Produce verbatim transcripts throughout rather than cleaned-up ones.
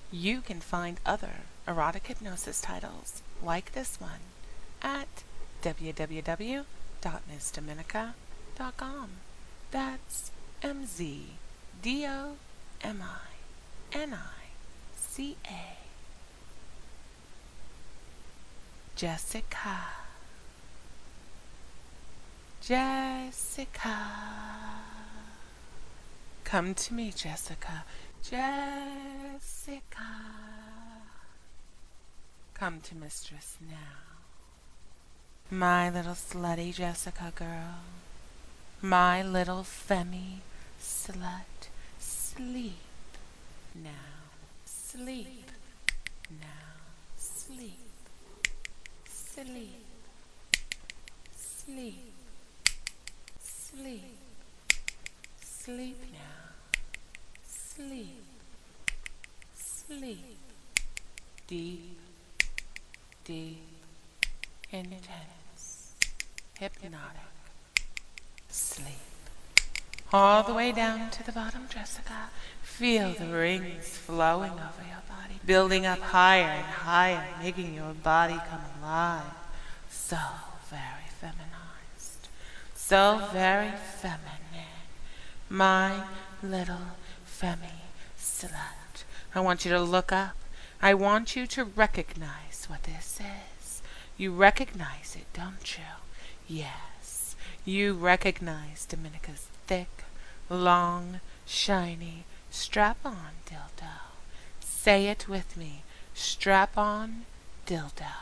You can find other erotic hypnosis titles like this one at w w w dot ms dominica dot com. That's M Z D O M I N I C A. Jessica. Jessica. Come to me, Jessica. Jessica. Come to Mistress now. My little slutty Jessica girl. My little femmy slut. Sleep now. Sleep now. Sleep. Sleep. Sleep. Sleep. Sleep now. Sleep. Sleep. Deep, deep, intense, hypnotic sleep. All the way down to the bottom, Jessica. Feel the rings flowing over your body, building up higher and higher, making your body come alive. So very feminized. So very feminine. My little femmy slut. I want you to look up. I want you to recognize what this is. You recognize it, don't you? Yes. You recognize Dominica's thick, long, shiny, strap-on dildo. Say it with me. Strap-on dildo.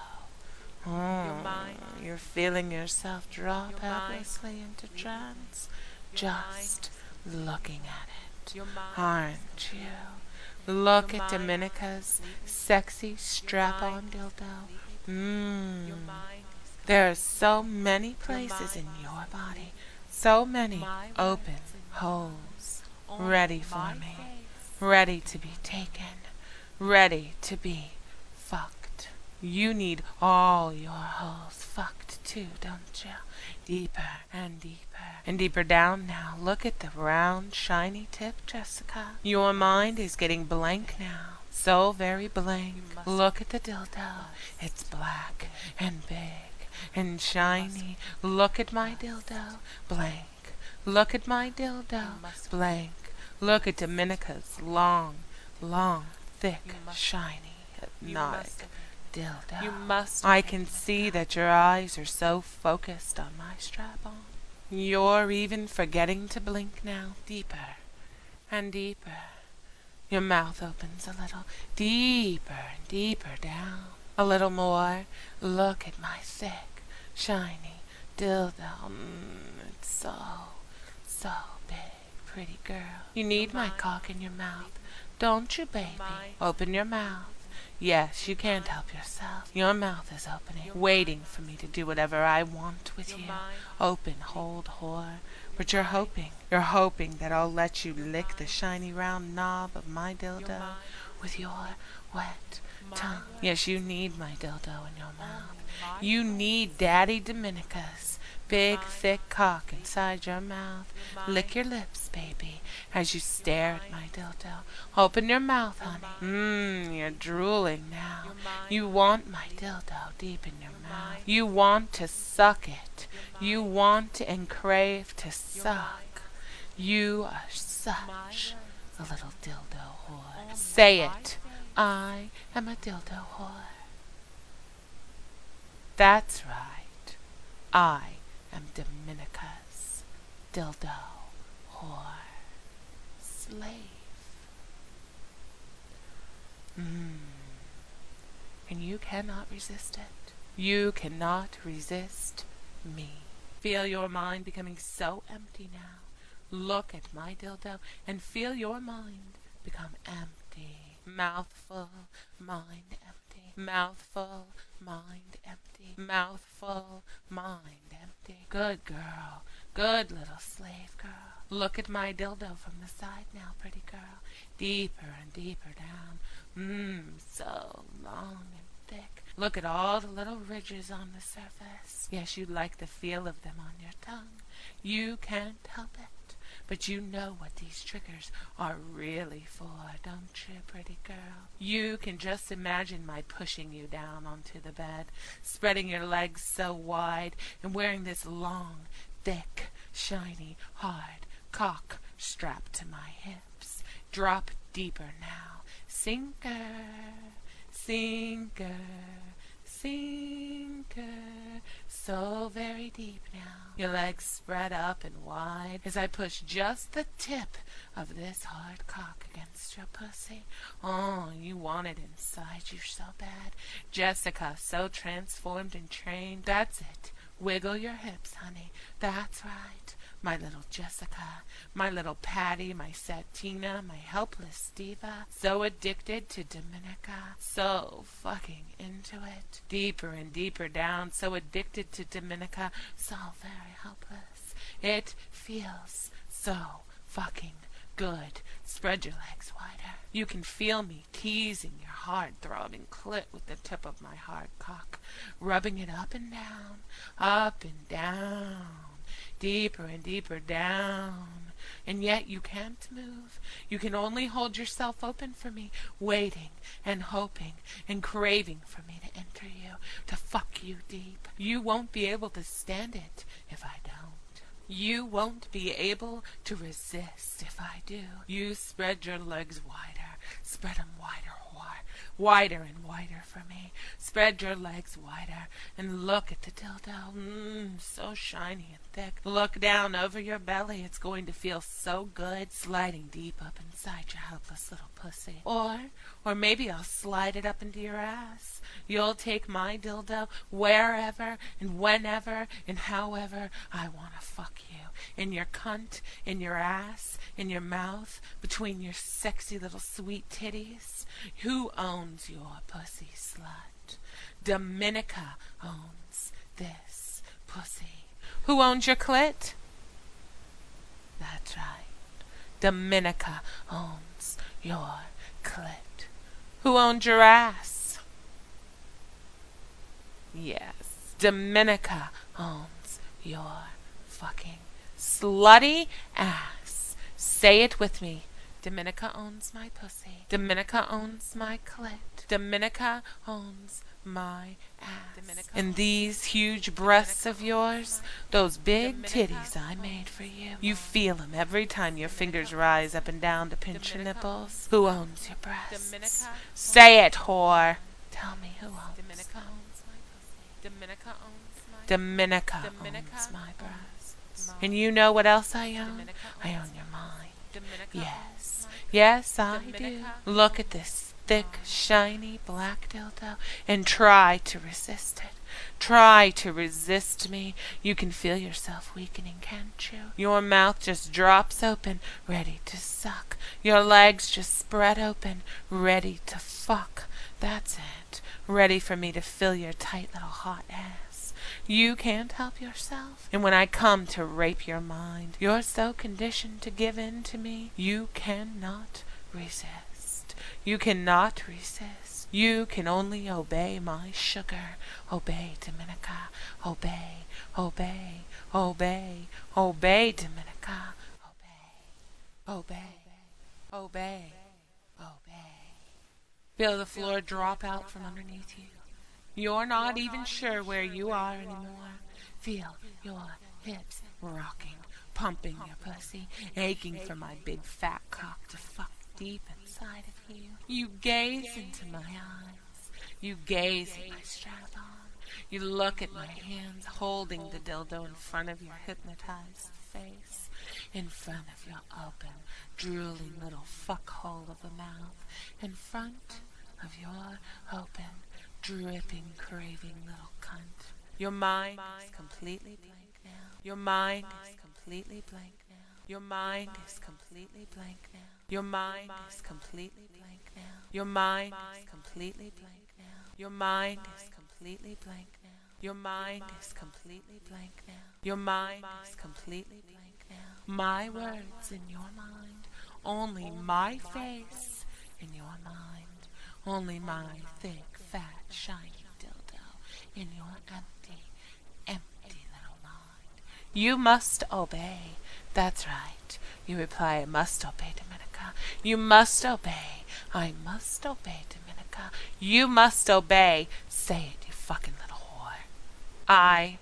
Oh, you're feeling yourself drop helplessly into trance. Just looking at it, aren't you? Look at Dominica's sexy strap-on dildo. Mmm. There are so many places in your body, so many open holes, ready for me, ready to be taken, ready to be fucked. You need all your holes fucked too, don't you? Deeper and deeper and deeper down now. Look at the round, shiny tip, Jessica. Your mind is getting blank now. So very blank. Look at the dildo. It's black and big and shiny. Look at my dildo. Blank. Look at my dildo. Blank. Look at Dominica's long, long, thick, shiny, hypnotic dildo. You must. I can see that your eyes are so focused on my strap-on. You're even forgetting to blink now. Deeper and deeper. Your mouth opens a little. Deeper and deeper down. A little more. Look at my thick, shiny dildo. Mm, it's so, so big, pretty girl. You need my cock in your mouth, don't you, baby? Open your mouth. Yes, you can't help yourself. Your mouth is opening, waiting for me to do whatever I want with you. Open, hold, whore. But you're hoping, you're hoping that I'll let you lick the shiny round knob of my dildo with your wet tongue. Yes, you need my dildo in your mouth. You need Daddy Dominica's big, thick cock inside your mouth. Lick your lips, baby, as you stare at my dildo. Open your mouth, honey. Mmm, you're drooling now. You want my dildo deep in your mouth. You want to suck it. You want and crave to suck. You are such a little dildo whore. Say it. I am a dildo whore. That's right. I am Dominica's dildo whore slave. Mmm. And you cannot resist it. You cannot resist me. Feel your mind becoming so empty now. Look at my dildo and feel your mind become empty. Mouthful, mind empty. Mouthful, mind empty. Mouthful, mind empty. Good girl. Good little slave girl. Look at my dildo from the side now, pretty girl. Deeper and deeper down. Mmm, so long and thick. Look at all the little ridges on the surface. Yes, you like the feel of them on your tongue. You can't help it. But you know what these triggers are really for, don't you, pretty girl? You can just imagine my pushing you down onto the bed, spreading your legs so wide, and wearing this long, thick, shiny, hard cock strapped to my hips. Drop deeper now. Sinker, sinker, sinker. So very deep now. Your legs spread up and wide as I push just the tip of this hard cock against your pussy. Oh, you want it inside you so bad. Jessica, so transformed and trained. That's it. Wiggle your hips, honey. That's right. My little Jessica, my little Patty, my Satina, my helpless diva, so addicted to Dominica, so fucking into it. Deeper and deeper down, so addicted to Dominica, so very helpless. It feels so fucking good. Spread your legs wider. You can feel me teasing your hard-throbbing clit with the tip of my hard cock, rubbing it up and down, up and down. Deeper and deeper down, and yet you can't move. You can only hold yourself open for me, waiting and hoping and craving for me to enter you, to fuck you deep. You won't be able to stand it if I don't. You won't be able to resist if I do. You spread your legs wider, spread 'em wider, wider, wider and wider for me. Spread your legs wider and look at the dildo. Mmm, so shiny and thick. Look down over your belly. It's going to feel so good, sliding deep up inside your helpless little pussy. Or, or maybe I'll slide it up into your ass. You'll take my dildo wherever and whenever and however I want to fuck you. In your cunt, in your ass, in your mouth, between your sexy little sweet titties. Who owns your pussy, slut? Dominica owns this pussy. Who owns your clit? That's right. Dominica owns your clit. Who owns your ass? Yes, Dominica owns your fucking slutty ass. Say it with me. Dominica owns my pussy. Dominica owns my clit. Dominica owns my ass. And these huge breasts of yours, those big titties I made for you, you feel 'em every time your fingers rise up and down to pinch your nipples. Who owns your breasts? Say it, whore. Tell me who owns them. Dominica owns my breasts. And you know what else I own? I own your mind. Yes, yes, I do. Look at this thick, shiny black dildo and try to resist it. Try to resist me. You can feel yourself weakening, can't you? Your mouth just drops open, ready to suck. Your legs just spread open, ready to fuck. That's it. Ready for me to fill your tight little hot ass. You can't help yourself. And when I come to rape your mind, you're so conditioned to give in to me, you cannot resist. You cannot resist. You can only obey my sugar. Obey, Dominica. Obey, obey, obey, obey, Dominica. Obey, obey, obey, obey. Feel the floor drop out from underneath you. You're not even sure where you are anymore. Feel your hips rocking, pumping your pussy, aching for my big fat cock to fuck deep inside of you. You gaze into my eyes. You gaze at my strap-on. You look at my hands holding the dildo in front of your hypnotized face, in front of your open, drooling little fuckhole of a mouth, in front of your open, dripping, craving little cunt. Your mind is completely blank now. Your mind is completely blank now. Your mind is completely blank now. Your mind is completely blank now. Your mind is completely blank now. Your mind is completely blank now. Your mind is completely blank now. Your mind is completely blank now. My words in your mind. Only my face in your mind. Only my thick, fat, shiny dildo in your empty, empty little mind. You must obey. That's right. You reply, I must obey, Dominica. You must obey. I must obey, Dominica. You must obey. Say it, you fucking little whore. I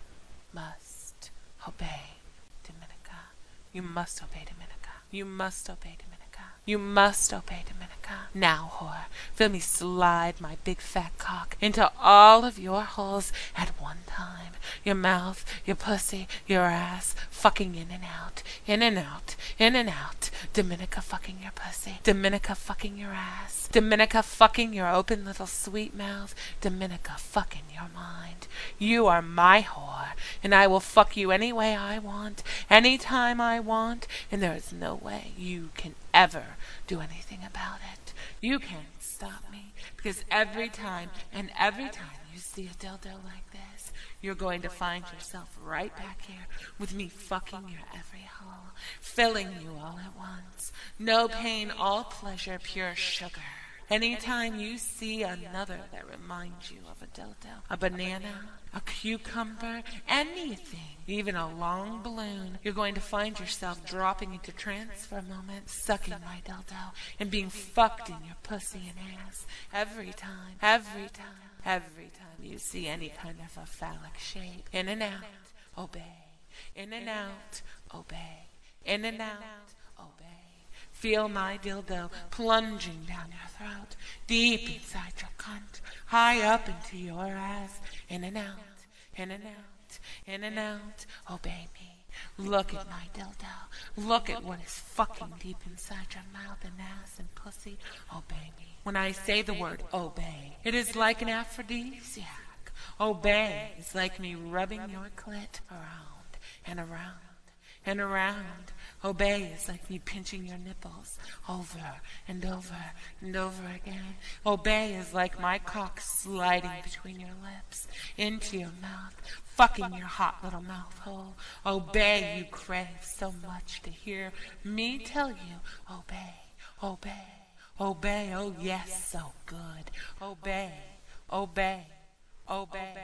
must obey, Dominica. You must obey, Dominica. You must obey, Dominica. You must obey, Dominica. Now, whore, feel me slide my big fat cock into all of your holes at one time. Your mouth, your pussy, your ass, fucking in and out, in and out, in and out. Dominica fucking your pussy. Dominica fucking your ass. Dominica fucking your open little sweet mouth. Dominica fucking your mind. You are my whore, and I will fuck you any way I want, any time I want, and there is no way you can ever do anything about it. You can't stop me, because every time and every time you see a dildo like this, you're going to find yourself right back here with me fucking your every hole, filling you all at once. No pain, all pleasure, pure sugar. Anytime you see another that reminds you of a dildo, a banana, a cucumber, anything, even a long balloon, you're going to find yourself dropping into trance for a moment, sucking my dildo, and being fucked in your pussy and ass every time, every time, every time you see any kind of a phallic shape. In and out, obey. In and out, obey. In and out, obey. Feel my dildo plunging down your throat, deep inside your cunt, high up into your ass, in and out, in and out, in and out, obey me. Look at my dildo. Look at what is fucking deep inside your mouth and ass and pussy. Obey me. When I say the word obey, it is like an aphrodisiac. Obey is like me rubbing your clit around and around and around. Obey is like me pinching your nipples over and over and over again. Obey is like my cock sliding between your lips into your mouth, fucking your hot little mouth hole. Obey, you crave so much to hear me tell you, obey, obey, obey, oh yes, so good. Obey, obey, obey,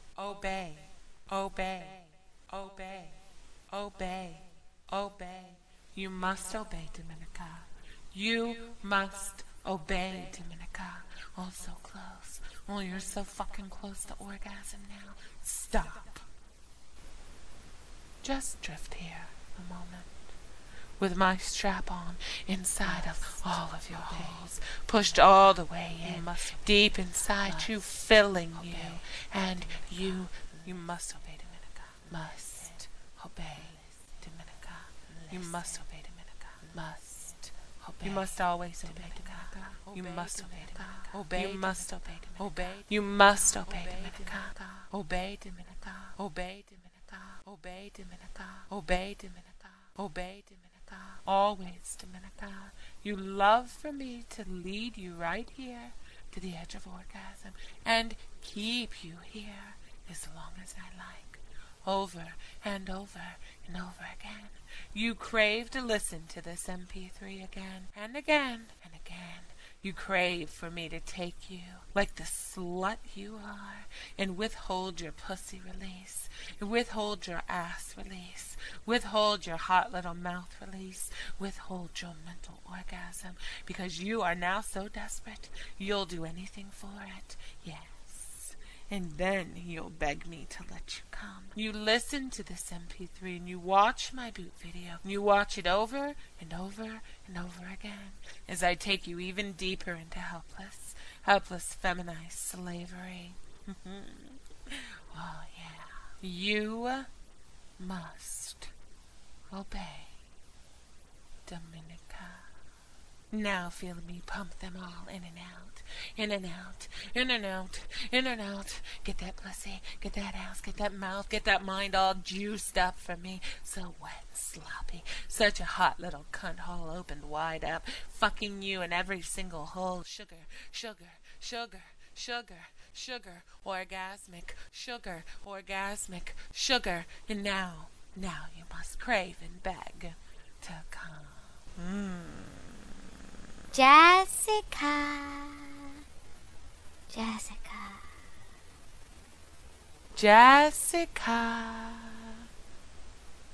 obey, obey, obey, obey. Obey. You must obey, Dominica. You must obey, Dominica. Oh, so close. Oh, you're so fucking close to orgasm now. Stop. Just drift here a moment. With my strap on inside of all of your holes, pushed all the way in, deep inside you, filling you. And you, you must obey, Dominica. Must obey. You must obey, Dominica. Must obey. You must always obey, Dominica. You must obey, Dominica. Obey. You must obey, Dominica. Obey. You must obey, Dominica. Obey, Dominica. Obey, Dominica. Obey, Dominica. Obey, Dominica. Obey, Dominica. Always, Dominica. You love for me to lead you right here to the edge of orgasm and keep you here as long as I like, over and over and over again. You crave to listen to this M P three again and again and again. You crave for me to take you, like the slut you are, and withhold your pussy release, withhold your ass release, withhold your hot little mouth release, withhold your mental orgasm, because you are now so desperate, you'll do anything for it. Yes. And then you'll beg me to let you come. You listen to this M P three and you watch my boot video. You watch it over and over and over again as I take you even deeper into helpless, helpless feminized slavery. Oh, yeah. You must obey, Dominica. Now feel me pump them all in and out, in and out, in and out, in and out. Get that pussy, get that ass, get that mouth, get that mind all juiced up for me. So wet and sloppy, such a hot little cunt hole opened wide up, fucking you in every single hole. Sugar, sugar, sugar, sugar, sugar, orgasmic, sugar, orgasmic, sugar. And now, now you must crave and beg to come. Mmm. Jessica, Jessica, Jessica,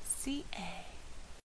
C A